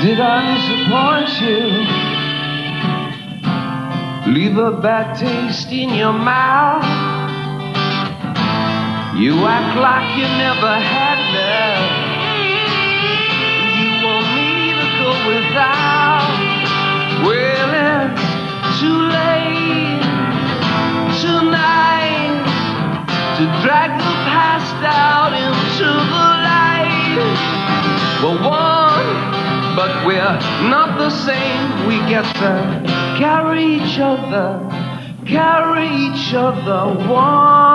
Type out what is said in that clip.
Did I disappoint you? Leave a bad taste in your mouth. You act like you never had love. You want me to go without. Well, it's too late tonight to drag the past out into the light. We're one, but we're not the same. We get to carry each other one.